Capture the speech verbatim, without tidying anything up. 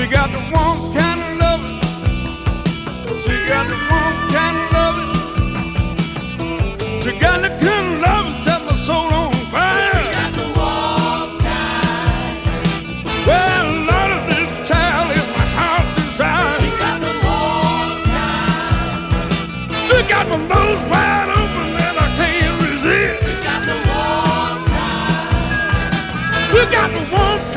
She got the one kind of loving. She got the one kind of loving. She got the kind of loving set my soul on fire. She got the one kind. Well, Lord, of this child is my heart's desire. She got the one kind. She got my nose wide open and I can't resist. She got the one kind. She got the one